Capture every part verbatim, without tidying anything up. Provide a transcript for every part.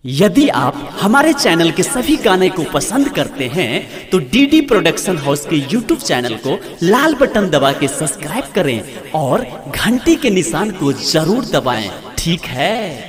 यदि आप हमारे चैनल के सभी गाने को पसंद करते हैं तो डीडी प्रोडक्शन हाउस के यूट्यूब चैनल को लाल बटन दबा के सब्सक्राइब करें और घंटी के निशान को जरूर दबाएं। ठीक है।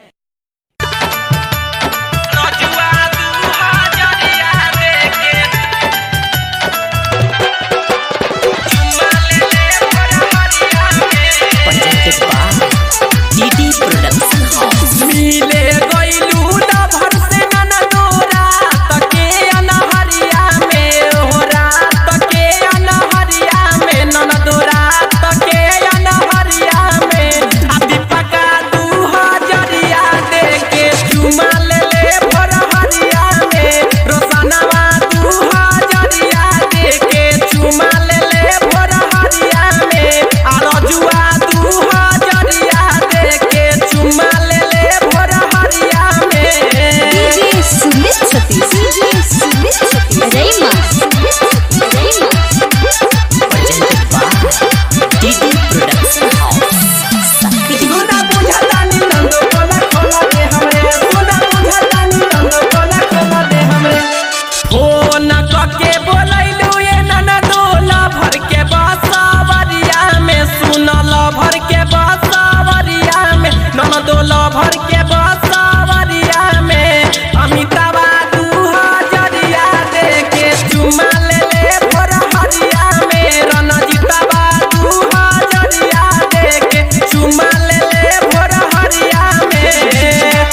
डीडी प्रोडक्शन हाउस मिले गइलू ना भर से ना दोरा तके अनहरिया में हो रात के अनहरिया में ना दोरा तके अनहरिया में आ दीपका दू हजरिया दे के चुमा ले ले भर हरिया में रोशनवा दू हजरिया दे के चुमा ले ले भर हरिया में आ रजुआ दू हजरिया दे के चुमा ले ले भर हरिया में। डीजे सुमित सतीश डीजे सुमित सतीश रेमा रेमा presented by DD production house. सुना बुझता नी नंदो कोला खोला दे हमरे सुना बुझता नी नंदो कोला खोला दे हमरे फोन कके बोलैलू ये ननदोला भर के बसवरिया में सुनल भर के बसवरिया में ननदोला भर के बसवरिया में अमिताबा दू हजरिया दे के चुमा ले ले भर हरिया में रणजीताबा दू हजरिया दे के चुमा ले ले भर हरिया में।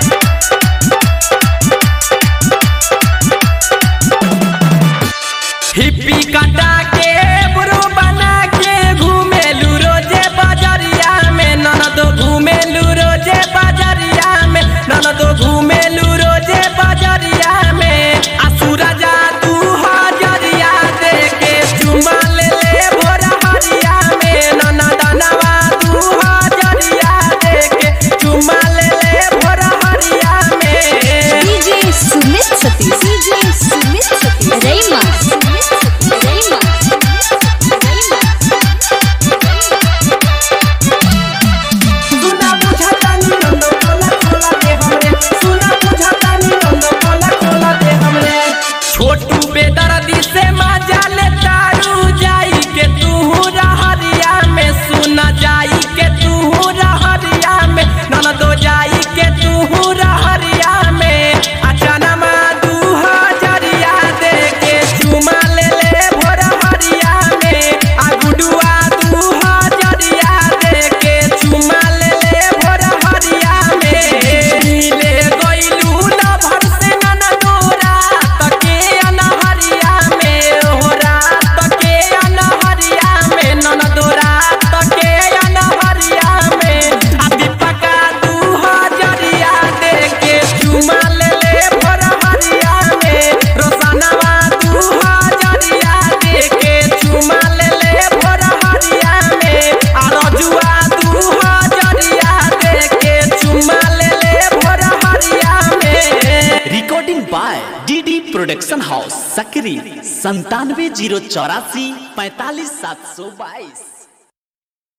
हिप्पी कटा के बुरो बना के घूमेलू रोजे बाजरिया में ननदो घूमेलू रोजे बाजरिया में ननदो घूमेलू रोजे बाजरिया में असुरा जा तू हजरिया दे के चुमा ले ले भोर हरिया में ननदनवा तू हजरिया दे के चुमा ले ले भोर हरिया में। डीजे सुमित सतीश डीजे सुमित सतीश रेमा रेमा सुना बुझता नी नंदो कोला खोला दे हमरे सुना बुझता नी नंदो कोला खोला दे हमरे छोटू बेदर्दी से मजा ले तारू जाई के तू रहरिया में सुना जाई के तू रहरिया में ननदो जाई के तू रहरिया में अचानमा दू हजरिया दे के चुमा ले ले भोर हरिया में आ गुडुआ दू हजरिया दे के चुमा ले ले भोर हरिया में। मिले गइलू ना भर से ना दोरा तके अनहरिया में हो रात के अनहरिया में नन दोरा तके अनहरिया में आ दीपका दू हजरिया दे के चुमा ले ले भर हरिया में रोशनवा दू हजरिया दे के चुमा ले ले भर हरिया में आ रजुआ दू हजरिया दे के चुमा ले ले भर हरिया में। Recording by DD production house Sakri संतानवे जीरो चौरासी पैतालीस सात सौ बाईस।